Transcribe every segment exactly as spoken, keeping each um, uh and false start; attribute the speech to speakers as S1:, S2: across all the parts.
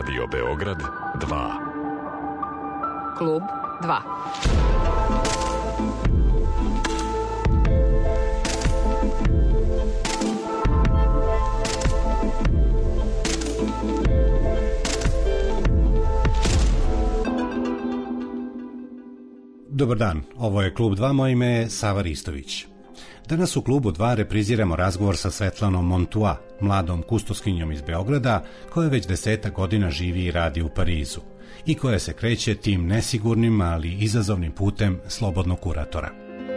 S1: Radio Beograd dva.
S2: Klub dva.
S3: Dobar dan, ovo je Klub dva, moje ime je Sava Ristović. Danas u Klubu dva repriziramo razgovor sa Svetlanom Montua, mladom kustoskinjom iz Beograda, koja već desetak godina živi i radi u Parizu i koja se kreće tim nesigurnim, ali izazovnim putem slobodnog kuratora.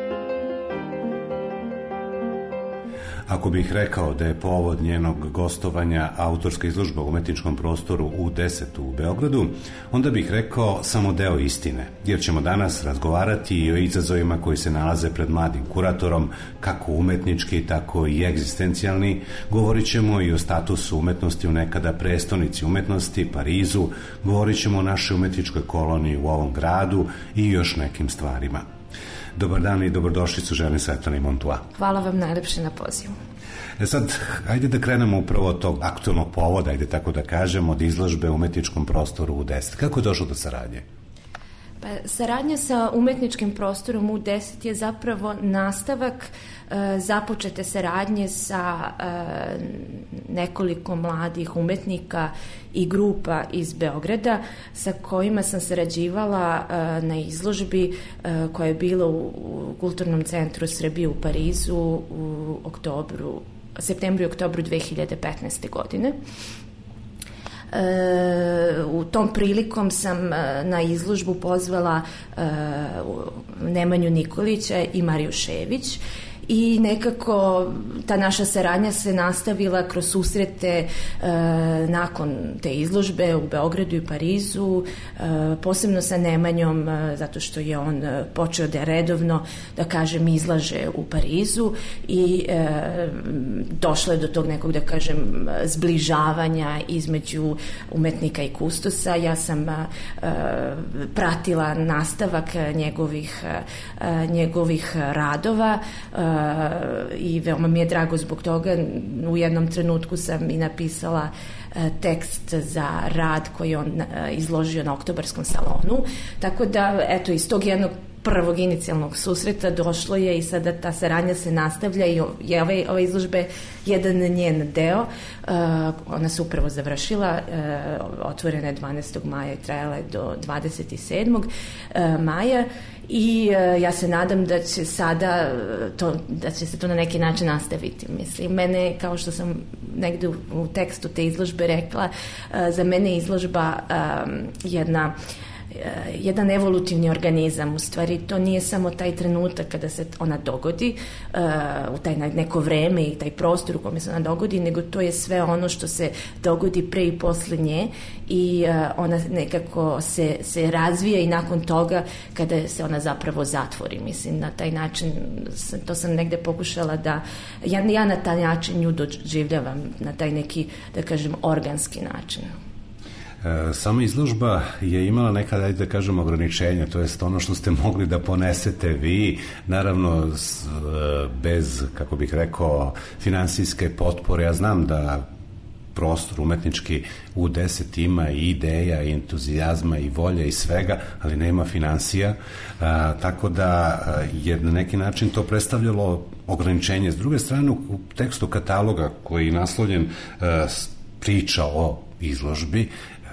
S3: Ako bih rekao da je povod njenog gostovanja autorska izložba u umetničkom prostoru U deset u Beogradu, onda bih rekao samo deo istine, jer ćemo danas razgovarati i o izazovima koji se nalaze pred mladim kuratorom, kako umetnički, tako i egzistencijalni. Govorit ćemo i o statusu umetnosti u nekada prestonici umetnosti, Parizu, govorit ćemo o našoj umetničkoj koloniji u ovom gradu i još nekim stvarima. Dobar dan i dobrodošlicu želim Svetlani Montua.
S4: Hvala vam najlepše na pozivu.
S3: E sad, ajde da krenemo upravo od tog aktualnog povoda, ajde tako da kažem, od izložbe u umetničkom prostoru U deset. Kako je došlo do saradnje?
S4: Pa, saradnja sa umetničkim prostorom U deset je zapravo nastavak e, započete saradnje sa e, nekoliko mladih umetnika i grupa iz Beograda sa kojima sam sarađivala e, na izložbi e, koja je bila u, u Kulturnom centru Srbije u Parizu u oktobru, septembru i oktobru dve hiljade petnaeste. godine. E, u tom prilikom sam na izložbu pozvala e, Nemanju Nikolića i Mariju Šević i nekako ta naša saradnja se nastavila kroz susrete e, nakon te izložbe u Beogradu i Parizu, e, posebno sa Nemanjom, e, zato što je on počeo da redovno, da kažem, izlaže u Parizu i e, došlo je do tog nekog, da kažem, zbližavanja između umetnika i kustosa. Ja sam e, pratila nastavak njegovih, e, njegovih radova e, i veoma mi je drago zbog toga. U jednom trenutku sam i napisala tekst za rad koji on izložio na Oktobarskom salonu, tako da eto iz tog jednog prvog inicijalnog susreta došlo je i sada ta saradnja se nastavlja i je ove, ove izložbe jedan njen deo. Uh, ona se upravo završila, uh, otvorena je dvanaestog maja i trajala je do dvadeset sedmog maja i uh, ja se nadam da će sada to, da će se to na neki način nastaviti. Mislim, mene, kao što sam negde u, u tekstu te izložbe rekla, uh, za mene je izložba um, jedna jedan evolutivni organizam. U stvari to nije samo taj trenutak kada se ona dogodi, uh, u taj neko vreme i taj prostor u kome se ona dogodi, nego to je sve ono što se dogodi pre i posle nje i uh, ona nekako se, se razvija i nakon toga kada se ona zapravo zatvori. Mislim, na taj način, to sam negde pokušala da, ja, ja na taj način nju doživljavam, na taj neki, da kažem, organski način.
S3: Sama izložba je imala nekada, ajde da kažem, ograničenja, to jest ono što ste mogli da ponesete vi, naravno bez, kako bih rekao, finansijske potpore. Ja znam da prostor umetnički U deset ima i ideja, i entuzijazma, i volje, i svega, ali nema finansija, a, tako da je na neki način to predstavljalo ograničenje. S druge strane, u tekstu kataloga koji je naslovljen a, priča o izložbi,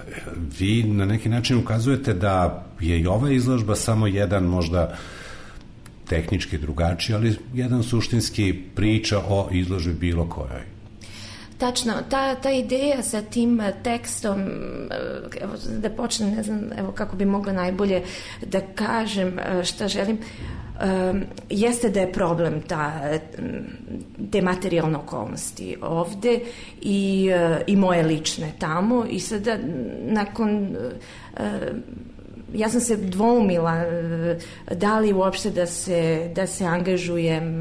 S3: vi na neki način ukazujete da je i ova izložba samo jedan možda tehnički drugačiji, ali jedan suštinski priča o izložbi bilo kojoj.
S4: Tačno, ta, ta ideja sa tim tekstom, evo, da počnem, ne znam, evo kako bi mogla najbolje da kažem šta želim, um, jeste da je problem ta, te materijalne okolnosti ovde i, i moje lične tamo i sada nakon uh, ja sam se dvoumila da li uopšte da se, da se angažujem,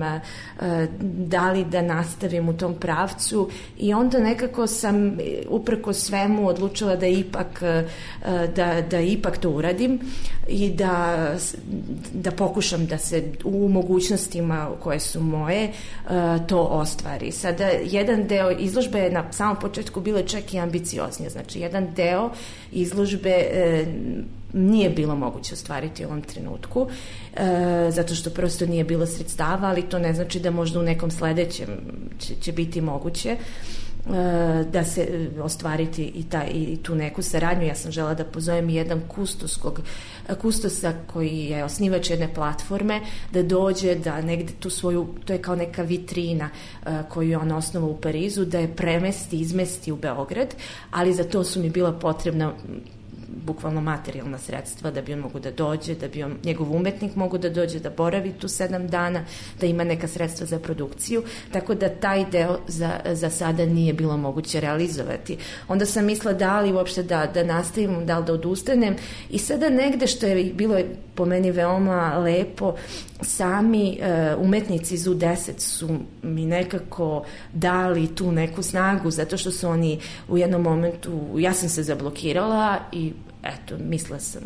S4: da li da nastavim u tom pravcu i onda nekako sam uprko svemu odlučila da ipak, da, da ipak to uradim i da, da pokušam da se u mogućnostima koje su moje to ostvari. Sada, jedan deo izložbe je na samom početku bilo čak i ambicioznije, znači jedan deo izložbe e, nije bilo moguće ostvariti u ovom trenutku, e, zato što prosto nije bilo sredstava, ali to ne znači da možda u nekom sledećem će, će biti moguće e, da se ostvariti i, ta, i tu neku saradnju. Ja sam žela da pozovem jedan kustoskog, kustosa koji je osnivač jedne platforme, da dođe, da negde tu svoju, to je kao neka vitrina uh, koju je on osnovao u Parizu, da je premesti, izmesti u Beograd, ali za to su mi bila potrebna bukvalno materijalna sredstva da bi on mogu da dođe, da bi on, njegov umetnik mogu da dođe, da boravi tu sedam dana, da ima neka sredstva za produkciju, tako da taj deo za, za sada nije bilo moguće realizovati. Onda sam mislila da li uopšte da, da nastavim, da li da odustanem i sada negde što je bilo po meni veoma lepo, sami uh, umetnici iz U deset su mi nekako dali tu neku snagu, zato što su oni u jednom momentu, ja sam se zablokirala i eto, mislila sam,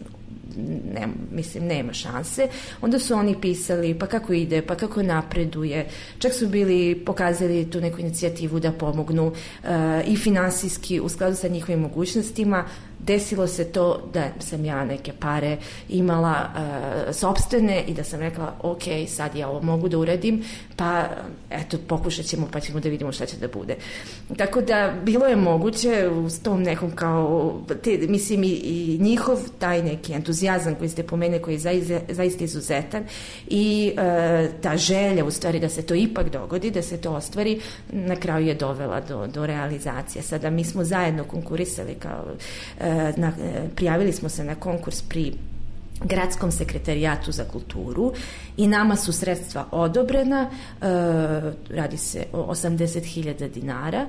S4: ne, mislim, nema šanse. Onda su oni pisali, pa kako ide, pa kako napreduje. Čak su bili, pokazali tu neku inicijativu da pomognu uh, i finansijski u skladu sa njihovim mogućnostima. Desilo se to da sam ja neke pare imala uh, sopstvene i da sam rekla, ok, sad ja ovo mogu da uradim, pa eto, pokušat ćemo, pa ćemo da vidimo šta će da bude. Tako da, bilo je moguće u tom nekom kao, te, mislim, i, i njihov taj neki entuzijazam koji ste pomenuli, koji je zaista, zaista izuzetan i uh, ta želja u stvari da se to ipak dogodi, da se to ostvari, na kraju je dovela do, do realizacije. Sada mi smo zajedno konkurisali kao uh, Na, prijavili smo se na konkurs pri Gradskom sekretarijatu za kulturu i nama su sredstva odobrena, e, radi se o osamdeset hiljada dinara.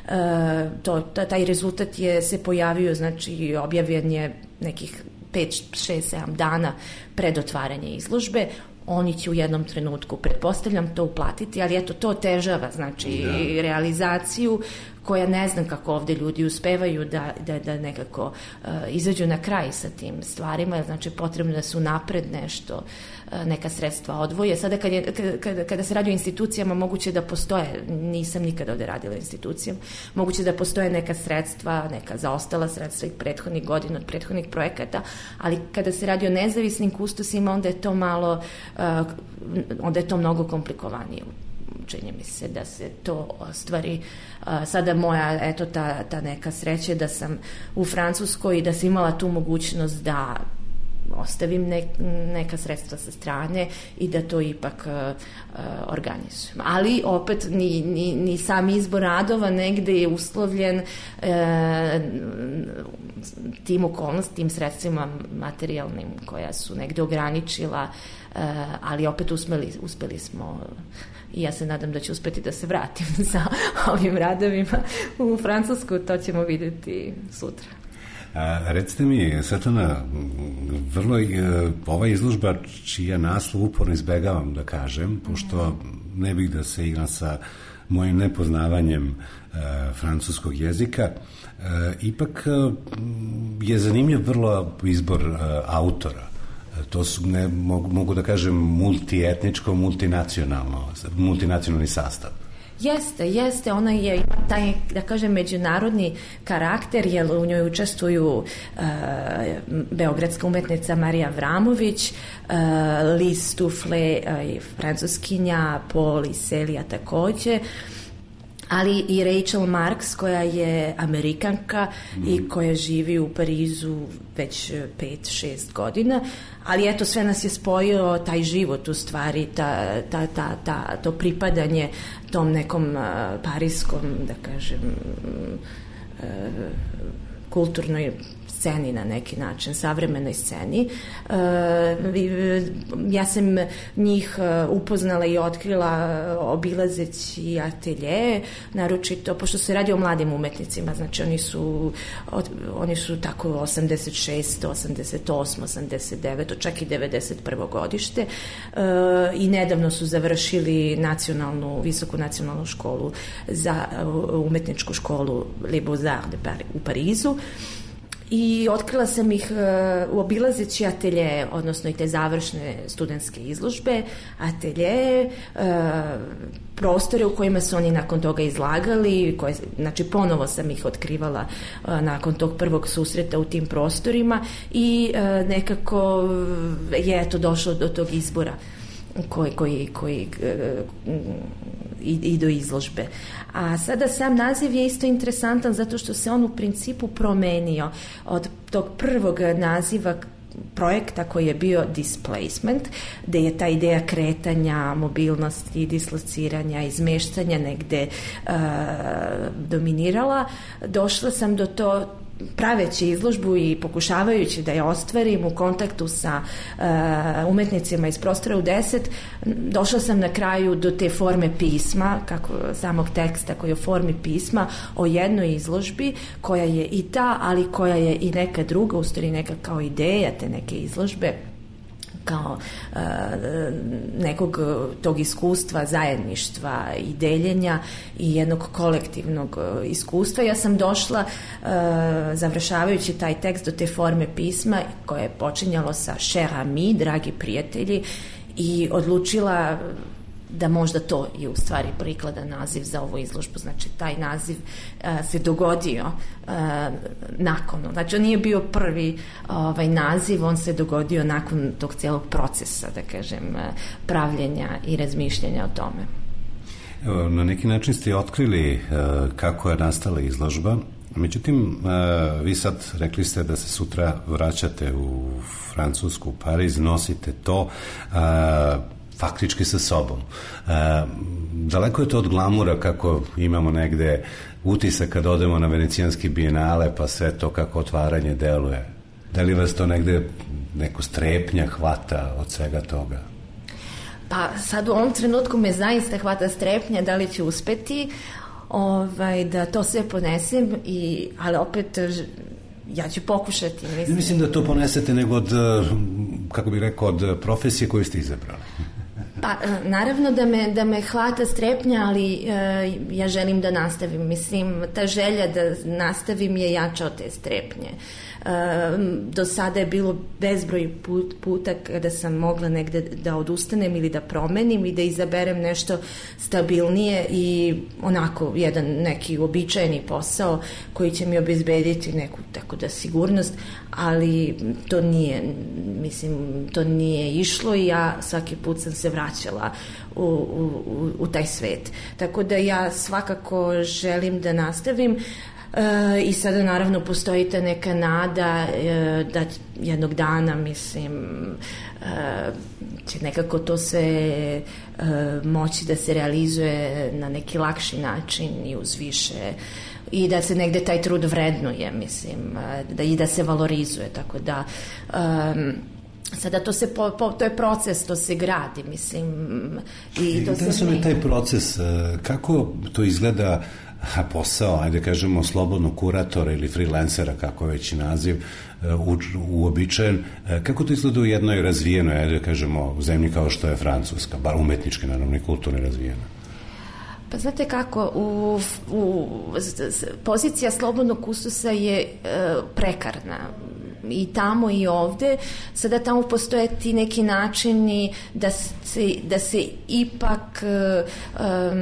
S4: E, to, taj rezultat je se pojavio, znači objavljen je nekih pet, šest, sedam dana pred otvaranje izložbe. Oni će u jednom trenutku, pretpostavljam, to uplatiti, ali eto, to otežava, znači, da. realizaciju koja ne znam kako ovde ljudi uspevaju da, da, da nekako uh, izađu na kraj sa tim stvarima, znači potrebno da su napred nešto, uh, neka sredstva odvoje. Sada kad je, kada, kada se radi o institucijama, moguće da postoje, nisam nikada ovde radila o institucijama, moguće da postoje neka sredstva, neka zaostala sredstva i prethodnih godina, od prethodnih projekata, ali kada se radi o nezavisnim kustosima, onda je to malo, uh, onda je to mnogo komplikovanije. Čini mi se da se to ostvari. Sada moja, eto, ta, ta neka sreća da sam u Francuskoj i da sam imala tu mogućnost da ostavim ne, neka sredstva sa strane i da to ipak uh, organizujem. Ali opet ni, ni, ni sam izbor radova negde je uslovljen uh, tim okolnostima, tim sredstvima materijalnim koja su negde ograničila, uh, ali opet uspeli, uspeli smo i ja se nadam da ću uspeti da se vratim sa ovim radovima u Francusku, to ćemo videti sutra.
S3: A, recite mi, Svetlana, vrlo ova izložba čija naslov uporno izbegavam da kažem, pošto ne bih da se igram sa mojim nepoznavanjem e, francuskog jezika, e, ipak e, je zanimljiv vrlo izbor e, autora. To su, ne, mogu, mogu da kažem, multietničko, multinacionalno, multinacionalni sastav.
S4: Jeste, jeste, ona je, ima taj, da kažem, međunarodni karakter, jer u njoj učestvuju uh, beogradska umetnica Marija Vramović, uh, Liz Tufle, uh, francuskinja, Paul Iselija takođe, ali i Rachel Marks koja je Amerikanka mm. i koja živi u Parizu već pet, šest godina, ali eto sve nas je spojio taj život u stvari, ta, ta, ta, ta, to pripadanje tom nekom uh, pariskom, da kažem, uh, kulturnoj sceni na neki način, savremenoj sceni. Ja sam njih upoznala i otkrila obilazeći atelje, naročito, pošto se radi o mladim umetnicima, znači oni su, oni su tako osamdeset šeste, osamdeset osme, osamdeset devete, čak i devedeset prvo godište i nedavno su završili nacionalnu, visoku nacionalnu školu za umetničku školu Les Beaux-Arts u Parizu. I otkrila sam ih uh, obilazeći atelje, odnosno i te završne studentske izložbe, atelje, uh, prostore u kojima su oni nakon toga izlagali, koje, znači ponovo sam ih otkrivala uh, nakon tog prvog susreta u tim prostorima i uh, nekako je to došlo do tog izbora koji, koji, koji uh, i, i do izložbe. A sada sam naziv je isto interesantan zato što se on u principu promenio od tog prvog naziva projekta koji je bio displacement, gde je ta ideja kretanja, mobilnosti, dislociranja, izmeštanja negde uh, dominirala. Došla sam do to praveći izložbu i pokušavajući da je ostvarim u kontaktu sa uh, umetnicima iz prostora u deset, došla sam na kraju do te forme pisma, kako samog teksta koji je u formi pisma o jednoj izložbi koja je i ta, ali koja je i neka druga, u stvari neka kao ideja te neke izložbe, kao uh, nekog tog iskustva, zajedništva i deljenja i jednog kolektivnog uh, iskustva. Ja sam došla, uh, završavajući taj tekst, do te forme pisma koje je počinjalo sa cher ami, dragi prijatelji, i odlučila da možda to je u stvari prikladan naziv za ovu izložbu. Znači, taj naziv uh, se dogodio uh, nakon. Znači, on nije bio prvi ovaj, naziv, on se dogodio nakon tog cijelog procesa, da kažem, uh, pravljenja i razmišljanja o tome.
S3: Evo, na neki način ste otkrili uh, kako je nastala izložba. Međutim, uh, vi sad rekli ste da se sutra vraćate u Francusku, u Pariz, nosite to uh, faktički sa sobom. E, daleko je to od glamura kako imamo negde utisak kad odemo na venecijanski bijenale, pa sve to kako otvaranje deluje. Da li vas to negde neko strepnja hvata od svega toga?
S4: Pa sad u ovom trenutku me zaista hvata strepnja da li ću uspeti ovaj, da to sve ponesem, i, ali opet ja ću pokušati. Mislim.
S3: Ne mislim da to ponesete, nego od, kako bih rekao, od profesije koju ste izabrali.
S4: Pa, naravno da me, da me hvata strepnja, ali e, ja želim da nastavim. Mislim, ta želja da nastavim je jača od te strepnje. E, do sada je bilo bezbroj put, puta kada sam mogla negde da odustanem ili da promenim i da izaberem nešto stabilnije i onako jedan neki uobičajeni posao koji će mi obezbediti neku tako da sigurnost, ali to nije, mislim, to nije išlo i ja svaki put sam se vraćala u, u, u taj svet. Tako da ja svakako želim da nastavim. E, i sada naravno postoji ta neka nada e, da jednog dana, mislim, e, će nekako to sve e, moći da se realizuje na neki lakši način i uz više, i da se negde taj trud vrednuje, mislim, da, i da se valorizuje, tako da um, sada to se po, po, to je proces, to se gradi, mislim, i to
S3: da
S4: se
S3: me taj proces, kako to izgleda posao, ajde kažemo slobodnog kuratora ili freelancera, kako već naziv u, uobičajen, kako to izgleda u jednoj razvijenoj, ajde kažemo, zemlji kao što je Francuska, bar umetnički, naravno, i kulturno razvijena?
S4: Pa znate kako, u, u, pozicija slobodnog kustosa je e, prekarna. I tamo i ovde. Sada tamo postoje ti neki načini da se, da se ipak um,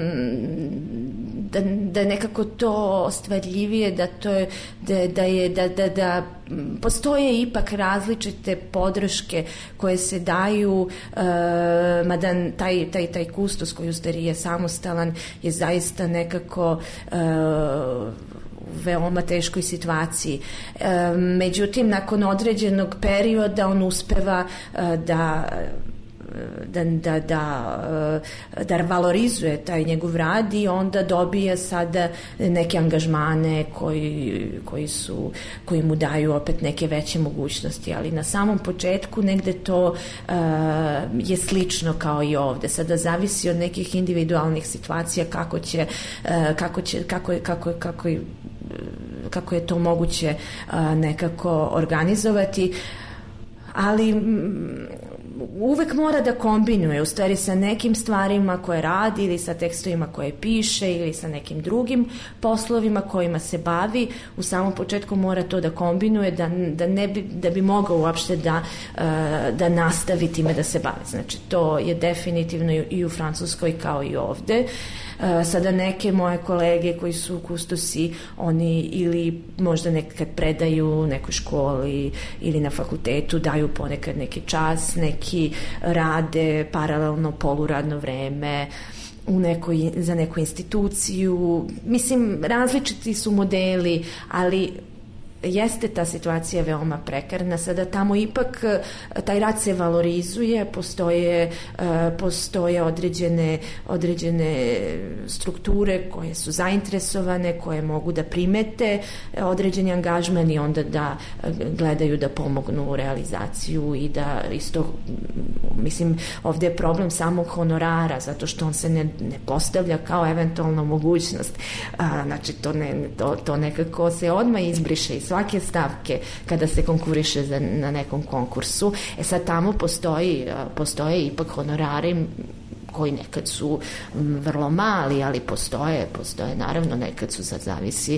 S4: da, da nekako to ostvarljivije, da to je, da, da je da, da, da postoje ipak različite podrške koje se daju, uh, mada taj, taj, taj kustos koji u stvari je samostalan je zaista nekako uh, veoma teškoj situaciji. E, međutim, nakon određenog perioda on uspeva e, da da, da, da, da valorizuje taj njegov rad i onda dobije sada neke angažmane koji, koji, su, koji mu daju opet neke veće mogućnosti, ali na samom početku negde to uh, je slično kao i ovde. Sada zavisi od nekih individualnih situacija kako će, uh, kako će, kako je, kako je, kako je, kako je to moguće uh, nekako organizovati, ali m, uvek mora da kombinuje u stvari sa nekim stvarima koje radi ili sa tekstovima koje piše ili sa nekim drugim poslovima kojima se bavi. U samom početku mora to da kombinuje da, da, ne bi, da bi mogao uopšte da, da nastavi time da se bavi. Znači to je definitivno i u Francuskoj kao i ovde. Sada neke moje kolege koji su kustosi, oni ili možda nekad predaju u nekoj školi ili na fakultetu, daju ponekad neki čas, neki rade paralelno poluradno vreme u nekoj, za neku instituciju. Mislim, različiti su modeli, ali jeste ta situacija veoma prekarna. Sada tamo ipak taj rad se valorizuje, postoje, postoje određene, određene strukture koje su zainteresovane, koje mogu da primete određeni angažman i onda da gledaju da pomognu u realizaciju i da isto, mislim, ovde je problem samog honorara, zato što on se ne, ne postavlja kao eventualna mogućnost. A, znači, to, ne, to, to nekako se odmah izbriše iz svake stavke kada se konkuriše za, na nekom konkursu. E sad tamo postoji, postoje ipak honorari koji nekad su vrlo mali, ali postoje, postoje naravno, nekad su, sad zavisi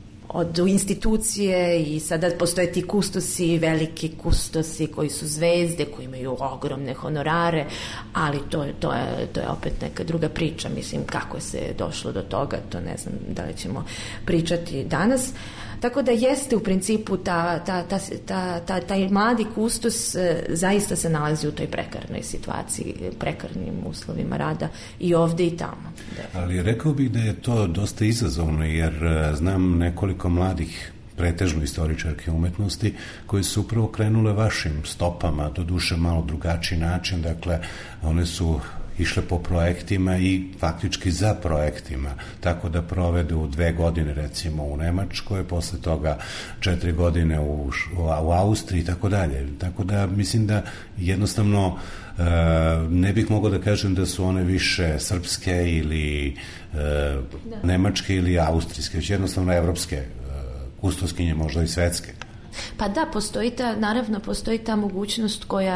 S4: od institucije i sada postoje ti kustosi, veliki kustosi koji su zvezde, koji imaju ogromne honorare, ali to, to, je, to je opet neka druga priča. Mislim, kako se došlo do toga, to ne znam da li ćemo pričati danas. Tako da jeste u principu ta, ta, ta, ta, ta, taj mladi kustos zaista se nalazi u toj prekarnoj situaciji, prekarnim uslovima rada i ovde i tamo.
S3: Ali rekao bih da je to dosta izazovno, jer znam nekoliko mladih, pretežno istoričarke umetnosti, koje su upravo krenule vašim stopama, do duše malo drugačiji način. Dakle, one su išle po projektima i faktički za projektima, tako da provedu dve godine recimo u Nemačkoj, posle toga četiri godine u, u Austriji i tako dalje. Tako da mislim da jednostavno e, ne bih mogao da kažem da su one više srpske ili e, nemačke ili austrijske, već jednostavno evropske e, kustoskinje, možda i svetske.
S4: Pa da, postoji ta, naravno postoji ta mogućnost koja,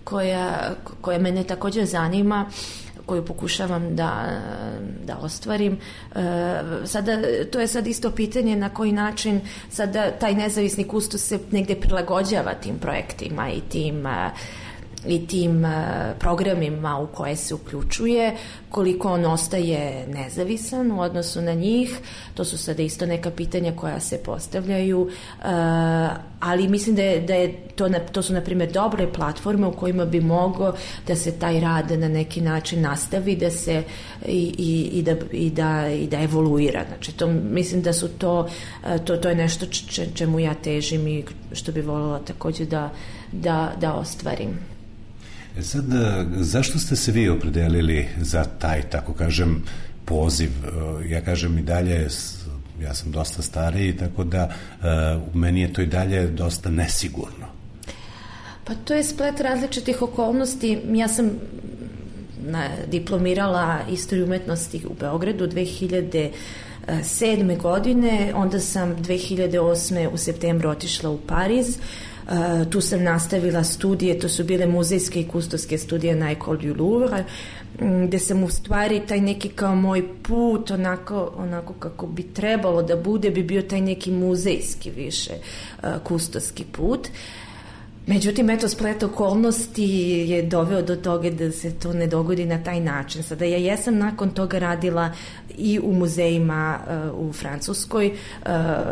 S4: koja, koja mene također zanima, koju pokušavam da, da ostvarim. Sada, to je sad isto pitanje na koji način sada taj nezavisni kustos se negde prilagođava tim projektima i tim i tim programima u koje se uključuje, koliko on ostaje nezavisan u odnosu na njih. To su sada isto neka pitanja koja se postavljaju, ali mislim da je, da je to, to su na primjer dobre platforme u kojima bi moglo da se taj rad na neki način nastavi, da se i, i, i, da, i, da, i da evoluira. Znači, to, mislim da su to, to, to je nešto č, čemu ja težim i što bi voljela također da, da, da ostvarim.
S3: E sad, zašto ste se vi opredelili za taj, tako kažem, poziv? Ja kažem i dalje, ja sam dosta stariji, tako da u meni je to i dalje dosta nesigurno.
S4: Pa to je splet različitih okolnosti. Ja sam diplomirala istoriju umetnosti u Beogradu dve hiljade sedme godine, onda sam dve hiljade osme u septembru otišla u Pariz. Uh, tu sam nastavila studije, to su bile muzejske i kustoske studije na École du Louvre, gde sam u stvari taj neki kao moj put, onako, onako kako bi trebalo da bude, bi bio taj neki muzejski više uh, kustoski put. Međutim, eto, splet okolnosti je doveo do toga da se to ne dogodi na taj način. Sada ja jesam nakon toga radila i u muzejima uh, u Francuskoj, uh,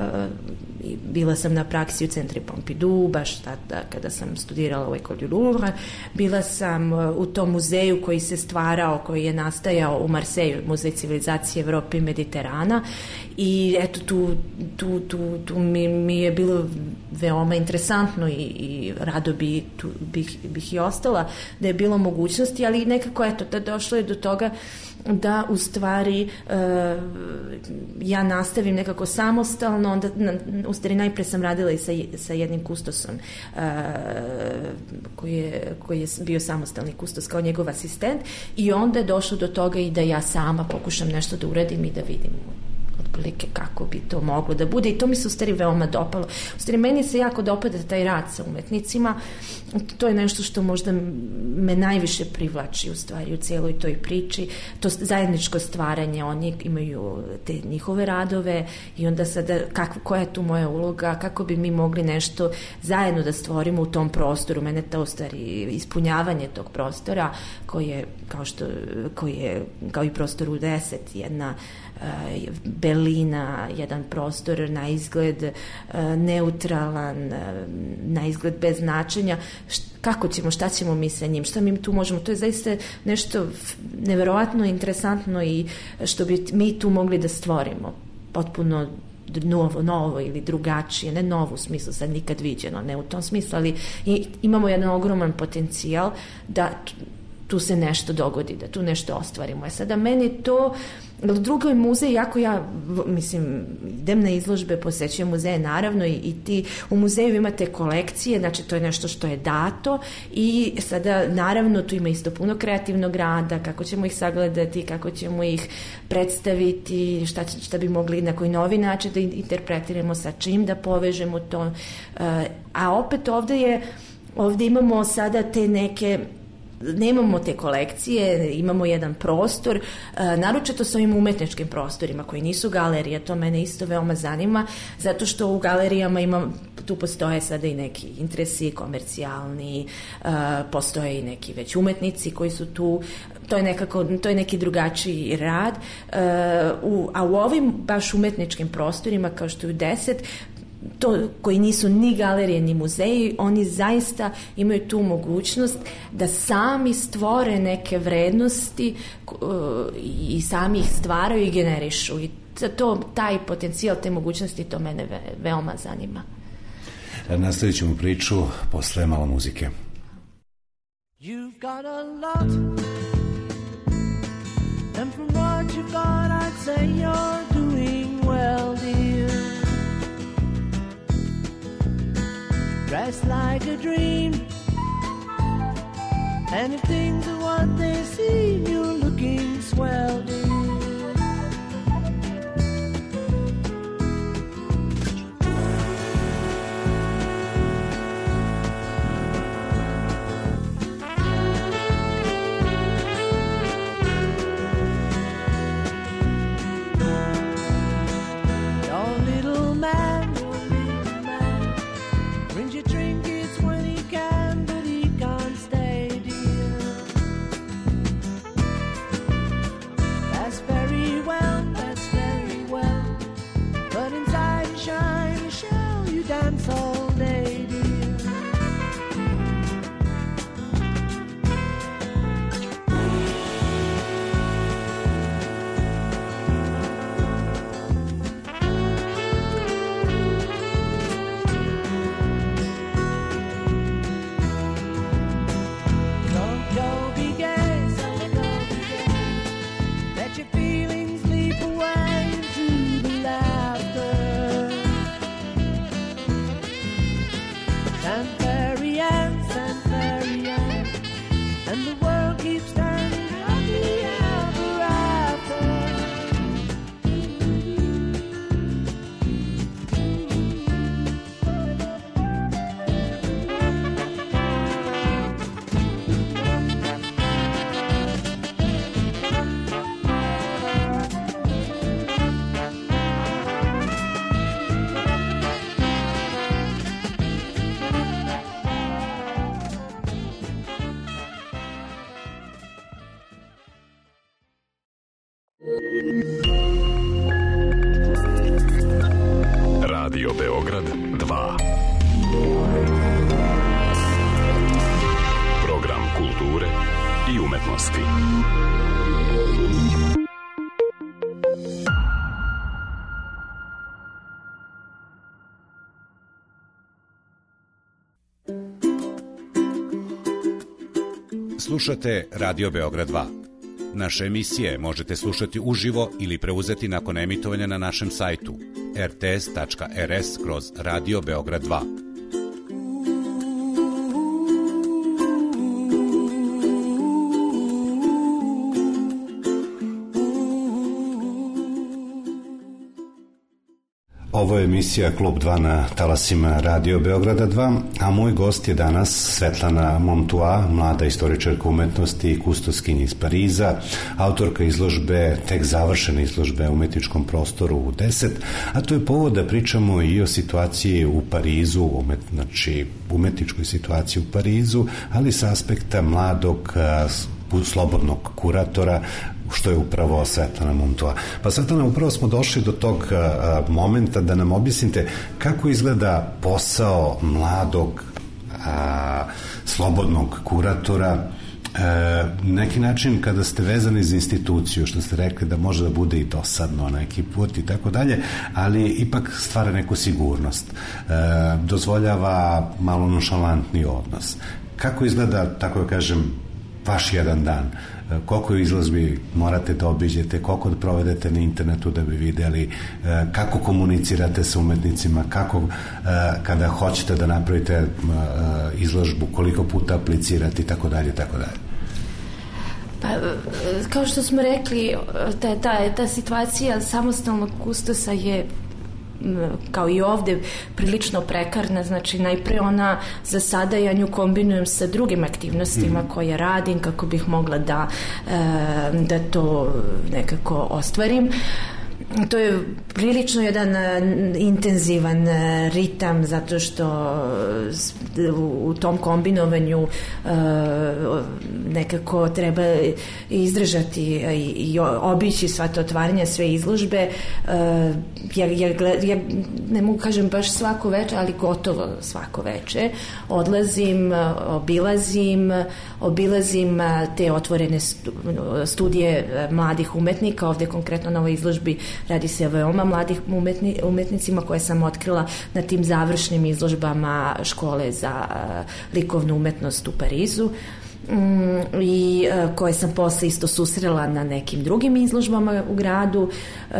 S4: bila sam na praksi u Centri Pompidou, baš tada kada sam studirala u École du Louvre, bila sam uh, u tom muzeju koji se stvarao, koji je nastajao u Marseju, Muzej civilizacije Evrope i Mediterana, i eto tu, tu, tu, tu mi, mi je bilo veoma interesantno i, i rado bi, tu, bih, bih i ostala da je bilo mogućnosti, ali nekako eto, da došlo je do toga da u stvari uh, ja nastavim nekako samostalno, onda na, u stvari najpre sam radila i sa, sa jednim kustosom uh, koji, je, koji je bio samostalni kustos kao njegov asistent i onda je došlo do toga i da ja sama pokušam nešto da uradim i da vidim otprilike kako bi to moglo da bude i to mi se u stvari veoma dopalo. U stvari meni se jako dopada taj rad sa umetnicima, to je nešto što možda me najviše privlači u stvari u cijeloj toj priči, to zajedničko stvaranje, oni imaju te njihove radove i onda sada kako, koja je tu moja uloga, kako bi mi mogli nešto zajedno da stvorimo u tom prostoru, mene to u stvari ispunjavanje tog prostora koji je kao što koji je kao i prostor u deset jedna belina, jedan prostor na izgled neutralan, na izgled bez značenja. Kako ćemo, šta ćemo mi sa njim, šta mi tu možemo, to je zaista nešto neverovatno interesantno i što bi mi tu mogli da stvorimo potpuno novo, novo ili drugačije, ne novo u smislu sad nikad viđeno, ne u tom smislu, ali imamo jedan ogroman potencijal da tu se nešto dogodi, da tu nešto ostvarimo. E sada meni to drugo je muzej, jako ja mislim, idem na izložbe, posećujem muzeje naravno i, i ti u muzeju imate kolekcije, znači to je nešto što je dato i sada naravno tu ima isto puno kreativnog rada, kako ćemo ih sagledati, kako ćemo ih predstaviti, šta, šta bi mogli na koji novi način da interpretiramo, sa čim da povežemo to, a opet ovde je ovde imamo sada te neke nemamo te kolekcije, imamo jedan prostor, naročito s ovim umetničkim prostorima koji nisu galerije, to mene isto veoma zanima, zato što u galerijama ima, tu postoje sada i neki interesi komercijalni, postoje i neki već umetnici koji su tu, to je nekako, to je neki drugačiji rad, a u ovim baš umetničkim prostorima kao što je u deset, to, koji nisu ni galerije ni muzeji, oni zaista imaju tu mogućnost da sami stvore neke vrednosti i sami ih stvaraju i generišu i to, taj potencijal, te mogućnosti, to mene ve, veoma zanima.
S3: Nastavit ćemo priču posle malo muzike.
S5: You've got a lot, and from what you've got I'd say you're doing well, dear. Dressed like a dream, and if things are what they seem, you're looking swell, dear.
S1: Radio Beograd dva. Program kulture i umetnosti.
S6: Slušate Radio Beograd dva. Naše emisije možete slušati uživo ili preuzeti nakon emitovanja na našem sajtu er te es tačka er es kroz Radio Beograd dva.
S3: Ovo je emisija Klub dva na talasima Radio Beograda dva, a moj gost je danas Svetlana Montua, mlada istoričarka umetnosti i kustoskinja iz Pariza, autorka izložbe, tek završene izložbe u umetničkom prostoru u deset, a to je povod da pričamo i o situaciji u Parizu, umet, znači umetničkoj situaciji u Parizu, ali sa aspekta mladog slobodnog kuratora, što je upravo Svetlana Montua. Pa Svetlana, upravo smo došli do tog a, momenta da nam objasnite kako izgleda posao mladog a, slobodnog kuratora, E, neki način kada ste vezani za instituciju, što ste rekli da može da bude i dosadno neki put i tako dalje, ali ipak stvara neku sigurnost, e, dozvoljava malo nonšalantni odnos. Kako izgleda, tako da kažem, vaš jedan dan? Koliko izložbi morate da obiđete, koliko da provedete na internetu da bi videli, kako komunicirate sa umetnicima, kako kada hoćete da napravite izložbu, koliko puta aplicirate i tako dalje, tako dalje.
S4: Pa, kao što smo rekli, ta, ta, ta situacija samostalnog kustosa je, kao i ovde, prilično prekarna. Znači, najpre ona, za sada ja nju kombinujem sa drugim aktivnostima koje radim kako bih mogla da, da to nekako ostvarim. To je prilično jedan intenzivan ritam, zato što u tom kombinovanju nekako treba izdržati i obići sva to otvaranja, sve izložbe. Ja, ja, ja ne mogu kažem baš svako veče, ali gotovo svako veče odlazim, obilazim obilazim te otvorene studije mladih umetnika. Ovde konkretno na ovoj izložbi radi se o veoma mladih umetni, umetnicima koje sam otkrila na tim završnim izložbama škole za likovnu umetnost u Parizu, mm, i uh, koje sam posle isto susrela na nekim drugim izložbama u gradu. Uh,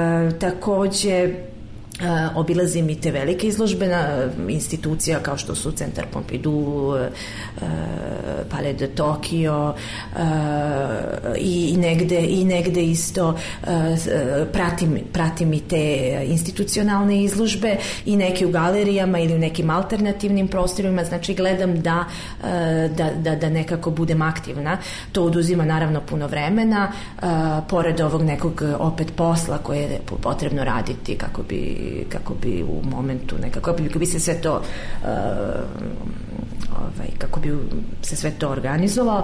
S4: takođe Uh, obilazim i te velike izložbe na institucija kao što su Centar Pompidou, uh, Palais de Tokio, uh, i, i, negde, i negde isto uh, pratim, pratim i te institucionalne izložbe i neke u galerijama ili u nekim alternativnim prostorima. Znači gledam da, uh, da, da, da nekako budem aktivna. To oduzima naravno puno vremena, uh, pored ovog nekog opet posla koje je potrebno raditi kako bi kako bi u momentu nekako kako bi se sve to uh, ovaj, kako bi se sve to organizovalo.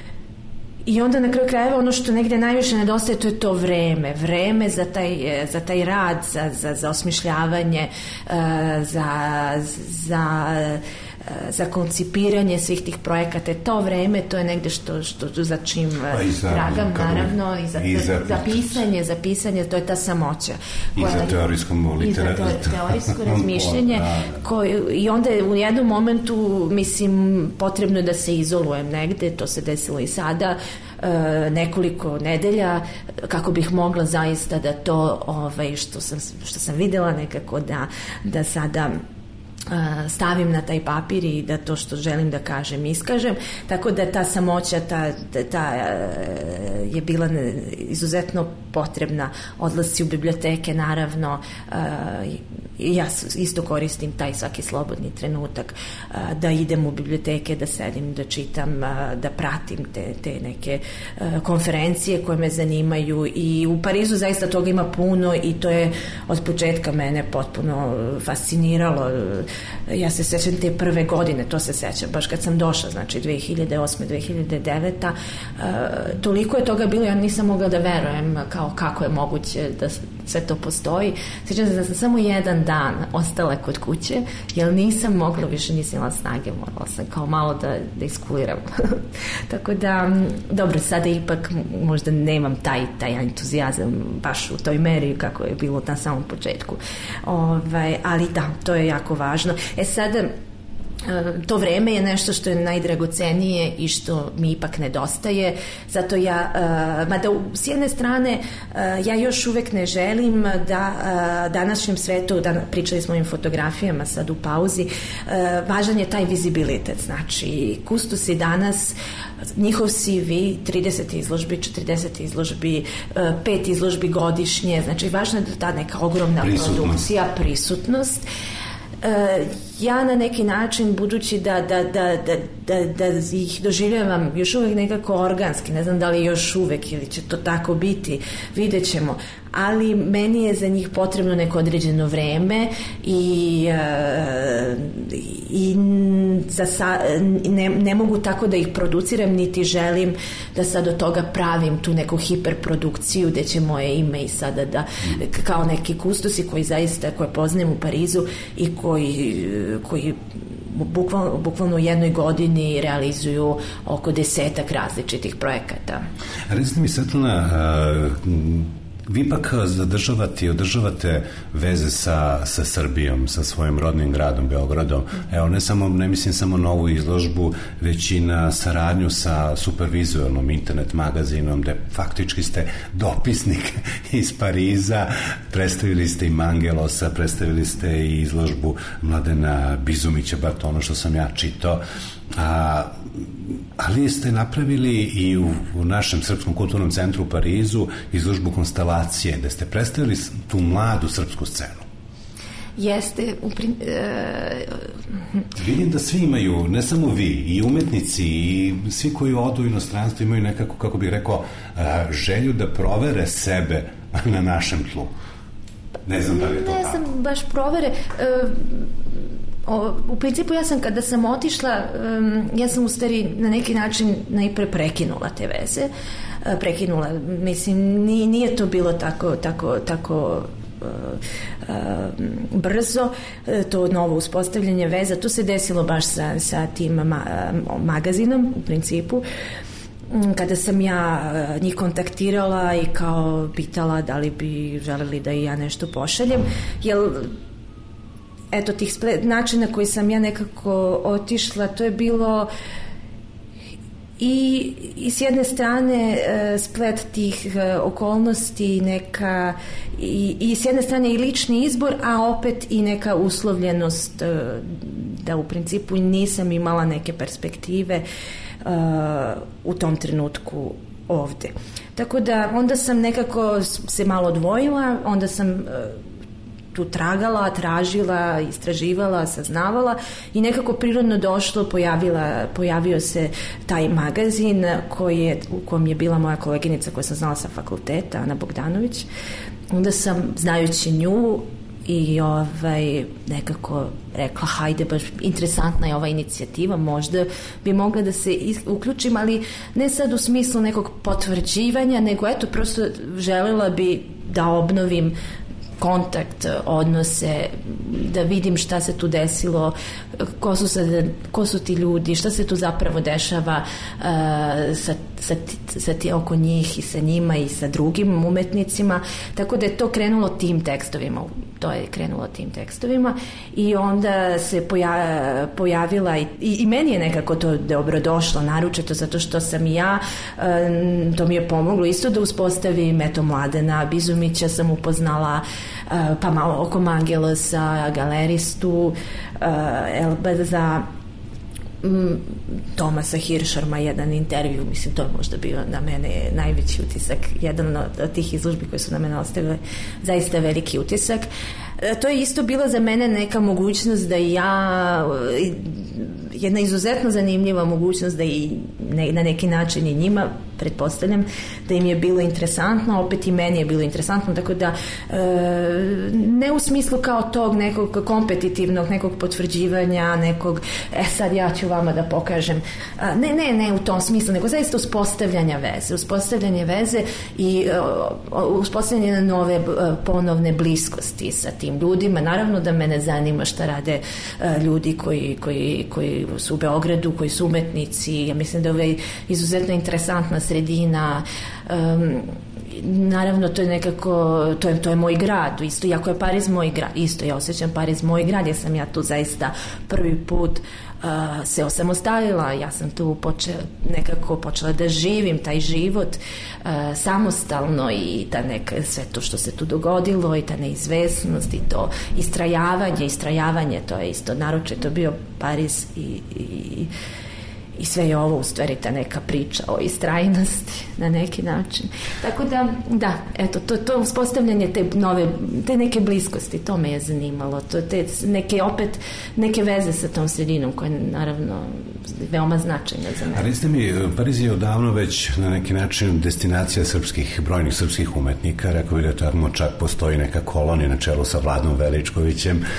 S4: I onda na kraju krajeva ono što negde najviše nedostaje, to je to vreme. Vreme za taj, za taj rad, za, za, za osmišljavanje, uh, za, za za koncipiranje svih tih projekata. To vreme, to je negde što, što za čim tragam, naravno, i za, i za, za pisanje, za pisanje, to je ta samoća.
S3: I koja, za teorijsko literaturu.
S4: I za teorijsko razmišljanje. Koje, I onda je u jednom momentu, mislim, potrebno da se izolujem negde, to se desilo i sada, nekoliko nedelja, kako bih mogla zaista da to, ovaj, što sam, što sam videla nekako da, da sada stavim na taj papir i da to što želim da kažem iskažem, tako da ta samoća ta, ta je bila izuzetno potrebna. Odlasci u biblioteke, naravno, i ja isto koristim taj svaki slobodni trenutak da idem u biblioteke, da sedim, da čitam, da pratim te, te neke konferencije koje me zanimaju. I u Parizu zaista toga ima puno i to je od početka mene potpuno fasciniralo. Ja se sećam te prve godine, to se sećam baš kad sam došla, znači dve hiljade osme dve hiljade devete Uh, toliko je toga bilo, ja nisam mogla da verujem kao kako je moguće da sve to postoji. Sećam se da sam samo jedan dan ostala kod kuće, jer nisam mogla, više nisam imala snage, morala sam kao malo da, da iskuliram. Tako da, dobro, sada ipak možda nemam taj, taj entuzijazam baš u toj meri kako je bilo na samom početku. Ovaj, ali da, to je jako važno. E sada, to vreme je nešto što je najdragocenije i što mi ipak nedostaje. Zato ja, mada s jedne strane ja još uvek ne želim da današnjem svetu, da pričali smo o ovim fotografijama sad u pauzi, važan je taj vizibilitet. Znači, kustosi danas, njihov C V, trideset izložbi, četrdeset izložbi, pet izložbi godišnje, znači važno je da ta neka ogromna prisutnost. produkcija, prisutnost. Ja na neki način, budući da, da, da, da, da, da ih doživljavam još uvek nekako organski, ne znam da li još uvek ili će to tako biti, vidjet ćemo, ali meni je za njih potrebno neko određeno vreme i, i za sa, ne, ne mogu tako da ih produciram, niti želim da sad od toga pravim tu neku hiperprodukciju gde će moje ime i sada da, kao neki kustosi koji zaista, koje poznajem u Parizu i koji, koji bukvalno, bukvalno u jednoj godini realizuju oko desetak različitih projekata.
S3: Recite mi, Svetlana, vi ipak zadržavate i održavate veze sa, sa Srbijom, sa svojim rodnim gradom, Beogradom. Evo, ne samo, ne mislim samo na ovu izložbu, već i na saradnju sa supervizualnom internet magazinom, gde faktički ste dopisnik iz Pariza, predstavili ste i Mangelosa, predstavili ste i izložbu Mladena Bizumića, bar to ono što sam ja čitao. A, ali ste napravili i u, u našem Srpskom kulturnom centru u Parizu izložbu Konstelacije, gde ste predstavili tu mladu srpsku scenu.
S4: Jeste. U prim, e...
S3: Vidim da svi imaju, ne samo vi, i umetnici i svi koji odu u inostranstvo imaju nekako, kako bih rekao, želju da provere sebe na našem tlu. Ne znam da li je to
S4: ne
S3: tako.
S4: Ne znam, baš provere... E... O, u principu ja sam kada sam otišla um, ja sam u stvari na neki način najpre prekinula te veze, uh, prekinula, mislim nije, nije to bilo tako tako, tako uh, uh, brzo, uh, to novo uspostavljanje veza, to se desilo baš sa, sa tim ma, uh, magazinom u principu, kada sam ja njih kontaktirala i kao pitala da li bi želeli da i ja nešto pošaljem, jer eto, tih splet, načina koji sam ja nekako otišla, to je bilo i, i s jedne strane splet tih okolnosti neka i, i s jedne strane i lični izbor, a opet i neka uslovljenost da u principu nisam imala neke perspektive uh, u tom trenutku ovde. Tako da onda sam nekako se malo odvojila, onda sam uh, tu tragala, tražila, istraživala, saznavala i nekako prirodno došlo, pojavila, pojavio se taj magazin koji je, u kojem je bila moja koleginica koja sam znala sa fakulteta, Ana Bogdanović. Onda sam, znajući nju, i ovaj, nekako rekla, hajde, baš interesantna je ova inicijativa, možda bi mogla da se uključim, ali ne sad u smislu nekog potvrđivanja, nego eto, prosto želela bi da obnovim kontakt, odnose, da vidim šta se tu desilo, ko su, sad, ko su ti ljudi, šta se tu zapravo dešava uh, sa, sa, sa ti, oko njih i sa njima i sa drugim umetnicima, tako da je to krenulo tim tekstovima, to je krenulo tim tekstovima i onda se poja, pojavila i, i, i meni je nekako to dobrodošlo, naročito zato što sam i ja, um, to mi je pomoglo isto da uspostavim, eto, Mladena Bizumića sam upoznala, Uh, pa malo oko Mangelosa, galeristu, uh, Elba za um, Tomasa Hiršarma, jedan intervju, mislim, to je možda bio na mene najveći utisak, jedan od tih izložbi koje su na mene ostavile zaista veliki utisak. Uh, to je isto bilo za mene neka mogućnost da ja, jedna izuzetno zanimljiva mogućnost da i ne, na neki način i njima, pretpostavljam, da im je bilo interesantno, opet i meni je bilo interesantno, tako da e, ne u smislu kao tog nekog kompetitivnog, nekog potvrđivanja, nekog, e sad ja ću vama da pokažem, a, ne, ne, ne u tom smislu, nego zaista uspostavljanja veze, uspostavljanje veze i e, uspostavljanje nove e, ponovne bliskosti sa tim ljudima. Naravno da mene zanima šta rade e, ljudi koji, koji, koji su u Beogradu, koji su umetnici. Ja mislim da je ovaj izuzetno interesantna sredina, um, naravno to je nekako, to je, to je moj grad, isto, iako je Pariz moj grad, isto ja osjećam Pariz moj grad, jer sam ja tu zaista prvi put uh, se osamostalila, ja sam tu počela, nekako počela da živim taj život uh, samostalno i ta neka, sve to što se tu dogodilo i ta neizvesnost i to istrajavanje, istrajavanje, to je isto naročito bio Pariz i, i i sve je ovo u stvari ta neka priča o istrajnosti na neki način. Tako da, da, eto, to, to uspostavljanje te nove, te neke bliskosti, to me je zanimalo. To, te neke, opet, neke veze sa tom sredinom koja je naravno veoma značajna za mene.
S3: Ali recite mi, Pariz je odavno već na neki način destinacija srpskih, brojnih srpskih umetnika. Rekao bih da tamo čak postoji neka kolonija na čelu sa Vladom Veličkovićem. E,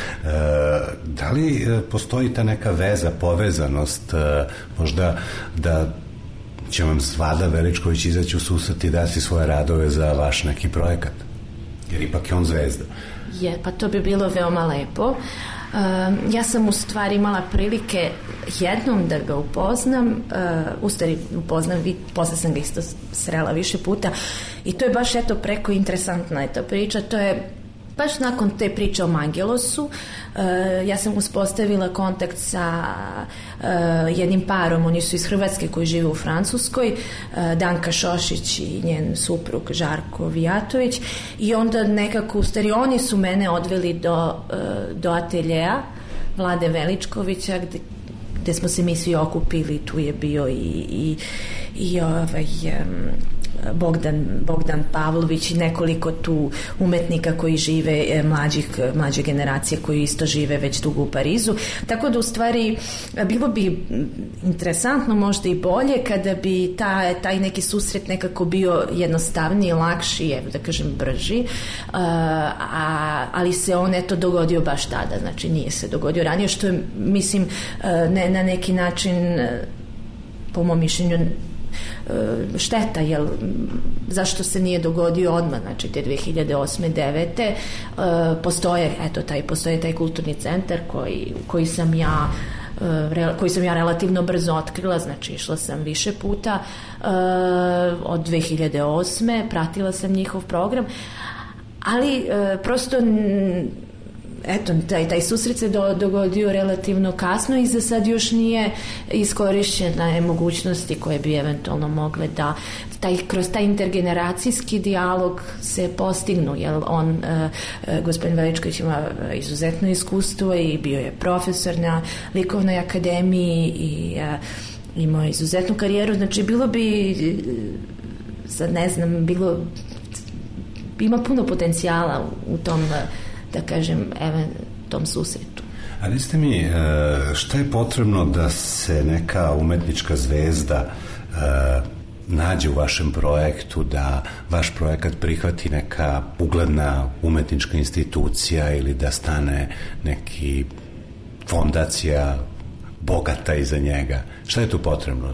S3: da li postoji ta neka veza, povezanost, e, možda da će vam Vlada Veličković izaći u susret i dati svoje radove za vaš neki projekat? Jer ipak je on zvezda.
S4: Je, pa to bi bilo veoma lepo. Uh, ja sam u stvari imala prilike jednom da ga upoznam, uh, u stvari upoznam, posle sam ga isto srela više puta i to je baš eto preko interesantna je ta priča, to je baš nakon te priče o Mangelosu, uh, ja sam uspostavila kontakt sa uh, jednim parom, oni su iz Hrvatske koji žive u Francuskoj, uh, Danka Šošić i njen suprug Žarko Vijatović, i onda nekako, u stvari oni su mene odveli do, uh, do ateljeja Vlade Veličkovića, gde, gde smo se mi svi okupili, tu je bio i, i, i ovaj... Um, Bogdan, Bogdan Pavlović i nekoliko tu umetnika koji žive, mlađih, mlađe generacije koji isto žive već dugo u Parizu. Tako da u stvari bilo bi interesantno, možda i bolje, kada bi ta, taj neki susret nekako bio jednostavniji, lakši, evo da kažem brži, a, ali se on eto dogodio baš tada, znači nije se dogodio ranije, što je, mislim, ne, na neki način, po mom mišljenju, šteta, jel, zašto se nije dogodio odmah, znači te dve hiljade osme devete postoje, eto, taj, postoje taj kulturni centar koji, koji sam ja koji sam ja relativno brzo otkrila, znači išla sam više puta od dve hiljade osme, pratila sam njihov program, ali prosto eto, taj, taj susret se do, dogodio relativno kasno i za sad još nije iskorišćena mogućnosti koje bi eventualno mogle da taj, kroz taj intergeneracijski dijalog se postignu, jer on, uh, gospodin Veličković ima izuzetno iskustvo i bio je profesor na Likovnoj akademiji i uh, imao je izuzetnu karijeru, znači bilo bi, sad ne znam, bilo, ima puno potencijala u tom uh, da kažem, even, tom susretu.
S3: A recite mi, šta je potrebno da se neka umetnička zvezda nađe u vašem projektu, da vaš projekat prihvati neka ugledna umetnička institucija ili da stane neki fondacija bogata iza njega? Šta je tu potrebno?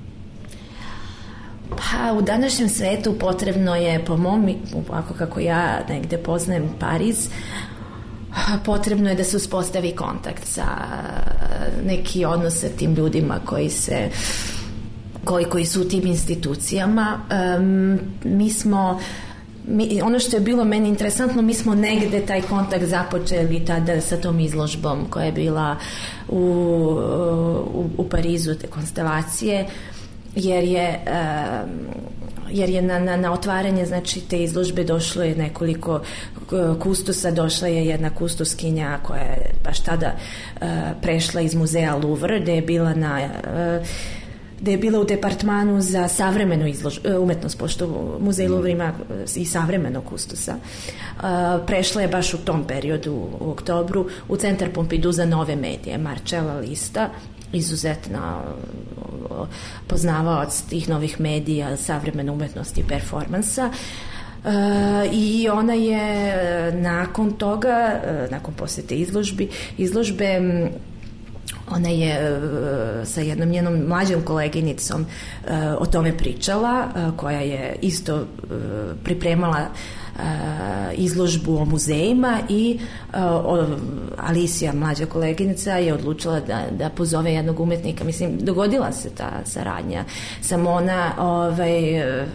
S4: Pa u današnjem svetu potrebno je, po mom, ovako kako ja negde poznajem Pariz, potrebno je da se uspostavi kontakt sa neki odnos sa tim ljudima koji se koji, koji su u tim institucijama. Um, mi smo mi, ono što je bilo meni interesantno, mi smo negde taj kontakt započeli tada sa tom izložbom koja je bila u, u, u Parizu, te konstelacije, jer je um, jer je na, na, na otvaranje, znači, te izložbe došlo je nekoliko kustosa, došla je jedna kustoskinja koja je baš tada uh, prešla iz muzeja Louvre, gde je bila na uh, gde je bila u departmanu za savremenu izlož, umetnost, pošto muzej Louvre ima i savremeno kustosa. Uh, prešla je baš u tom periodu, u oktobru, u centar Pompidou za nove medije, Marcella Lista, izuzetna poznavaoc tih novih medija, savremene umetnosti i performansa. Uh, i ona je nakon toga, uh, nakon posete izložbi, izložbe, ona je uh, sa jednom njenom mlađom koleginicom uh, o tome pričala, uh, koja je isto uh, pripremala uh, izložbu o muzejima i uh, o, Alicija, mlađa koleginica, je odlučila da, da pozove jednog umetnika. Mislim, dogodila se ta saradnja. Samo ona ovaj, uh,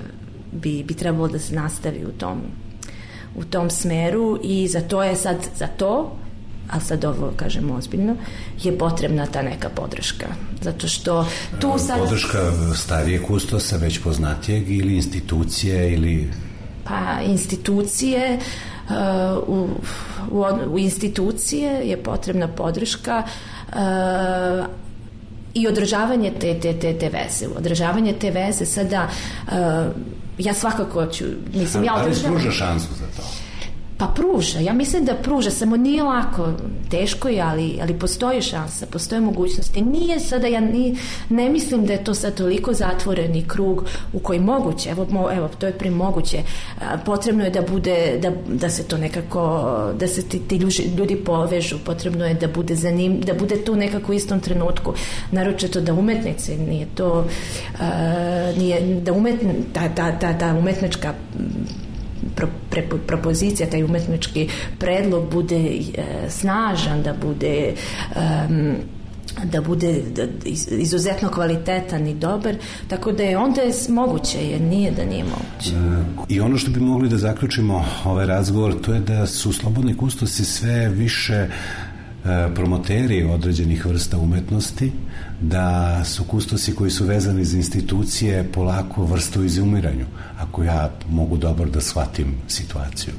S4: bi, bi trebalo da se nastavi u tom, u tom smeru i za to je sad, za to, ali sad ovo kažem ozbiljno, je potrebna ta neka podrška. Zato što tu sad...
S3: Podrška starije kustosa, već poznatijeg, ili institucije, ili...
S4: Pa institucije, uh, u, u, u institucije je potrebna podrška uh, i održavanje te, te, te, te veze. Održavanje te veze sada, uh, ja svakako ću... Mislim, ja
S3: održavam... Ali pruža šansu za to?
S4: Pa pruža, ja mislim da pruža, samo nije lako, teško je, ali, ali postoji šansa, postoje mogućnosti. Nije sada, ja ni, ne mislim da je to sad toliko zatvoreni krug u koji moguće, evo, mo, evo to je pri moguće, potrebno je da bude, da, da se to nekako, da se ti, ti ljudi povežu, potrebno je da bude zanim, da bude to nekako u istom trenutku, naročito da umetnici, nije to, uh, nije, da umetn, ta, ta, ta, ta umetnička Pro, pre, propozicija, taj umetnički predlog bude e, snažan, da bude um, da bude da, izuzetno kvalitetan i dobar, tako da je onda je moguće, jer nije da nije moguće.
S3: I ono što bi mogli da zaključimo ovaj razgovor, to je da su slobodni kustosi sve više promoteri određenih vrsta umetnosti, da su kustosi koji su vezani za institucije polako vrstu izumiranju, ako ja mogu dobro da shvatim situaciju.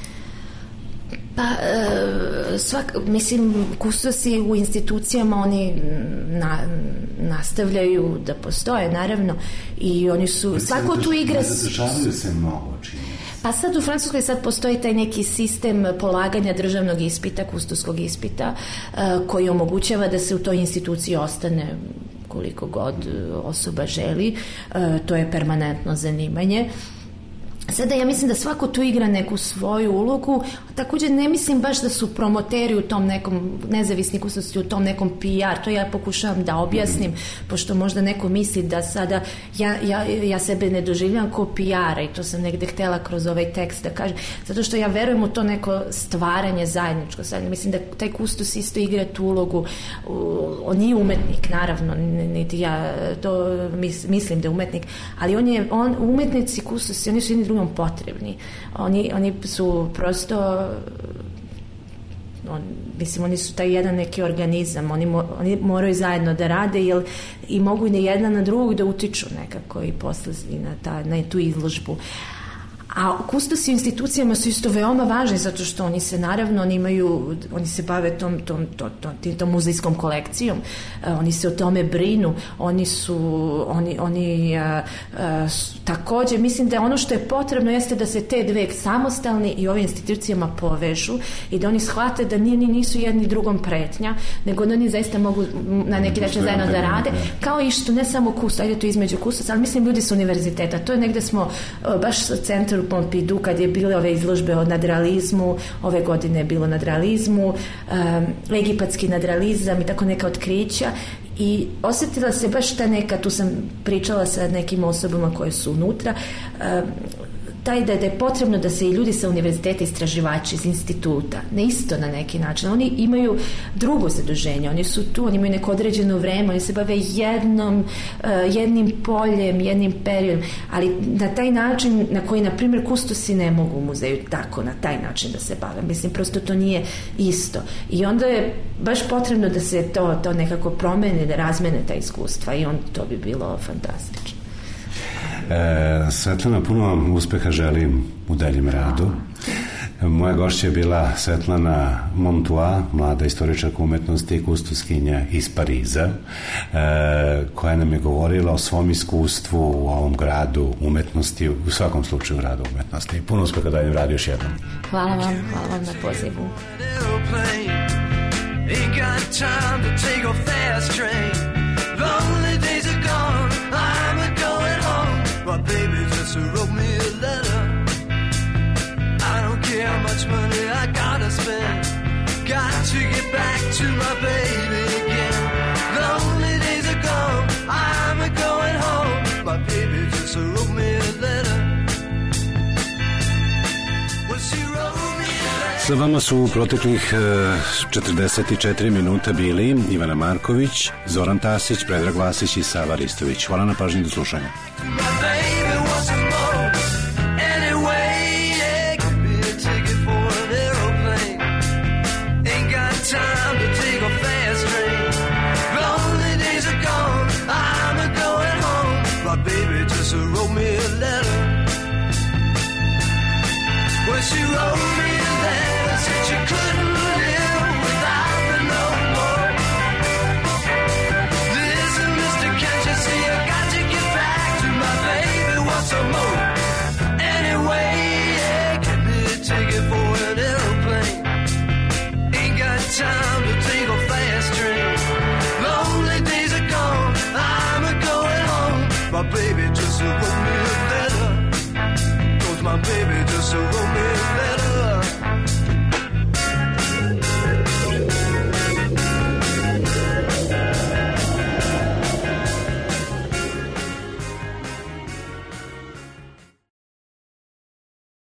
S4: Pa, svak, mislim, kustosi u institucijama, oni na, nastavljaju da postoje, naravno, i oni su, svako tu igra...
S3: Zadržavaju se mnogo, čini.
S4: Pa sad u Francuskoj sad postoji taj neki sistem polaganja državnog ispita, kustoskog ispita, koji omogućava da se u toj instituciji ostane koliko god osoba želi. To je permanentno zanimanje. Sada ja mislim da svako tu igra neku svoju ulogu, također ne mislim baš da su promoteri u tom nekom, nezavisni kustosi u tom nekom P R, to ja pokušavam da objasnim, pošto možda neko misli da sada ja, ja, ja sebe ne doživljam kao P R-a i to sam negde htela kroz ovaj tekst da kažem, zato što ja verujem u to neko stvaranje zajedničko. Sad, mislim da taj kustos isto igra tu ulogu, on nije umetnik, naravno, niti ja to mislim da je umetnik, ali on je, on, umetnici kustosi, oni su jedni drugom potrebni. Oni, oni su prosto on, mislim, oni su taj jedan neki organizam, oni, mo, oni moraju zajedno da rade jer, i mogu i na jedna na drugog da utiču nekako i posle na, ta, na tu izložbu. A kustosi u institucijama su isto veoma važni zato što oni se naravno oni imaju, oni se bave tom, tom, tom, tom, tom muzejskom kolekcijom, uh, oni se o tome brinu, oni su oni, oni uh, uh, također mislim da ono što je potrebno jeste da se te dve samostalni i ove institucijama povežu i da oni shvate da ni, nisu jedni drugom pretnja, nego da oni zaista mogu na neki način zajedno da rade, kao i što ne samo kustos, ajde tu između kustos, ali mislim ljudi s univerziteta, to je negde smo uh, baš centar u Pompidou kad je bile ove izložbe o nadrealizmu, ove godine je bilo nadrealizmu, um, egipatski nadrealizam i tako neka otkrića i osjetila se baš ta neka, tu sam pričala sa nekim osobama koje su unutra, um, taj da, da je potrebno da se i ljudi sa univerziteta, istraživači iz instituta, ne isto na neki način, oni imaju drugo zaduženje, oni su tu, oni imaju neko određeno vreme, oni se bave jednom, uh, jednim poljem, jednim periodom, ali na taj način na koji, na primjer, kustosi ne mogu u muzeju tako, na taj način da se bave, mislim, prosto to nije isto i onda je baš potrebno da se to, to nekako promene, da razmene ta iskustva i on, to bi bilo fantastično.
S3: E, Svetlana, puno uspeha želim u daljem radu. Moja gošća je bila Svetlana Montois, mlada istoričarka umetnosti i kustoskinja iz Pariza, e, koja nam je govorila o svom iskustvu u ovom gradu umetnosti, u svakom slučaju gradu umetnosti. Puno uspeha daljem radu još jednom.
S4: Hvala vam, hvala vam na pozivu.
S5: Ain't got time to take a fast train. Lonely days are gone, I'm a going home. But baby just wrote me a letter. I don't care how much money I gotta spend. Got to get back to my baby again. Lonely days are gone, I'm a going home. My baby just wrote me a letter. Well, she wrote me a letter.
S3: Sa vama su u proteklih četrdeset četiri minuta bili Ivana Marković, Zoran Tasić, Predrag Vasić i Sava Ristović. Hvala na pažnji, do slušanja.
S5: My baby wants some more. just a romance.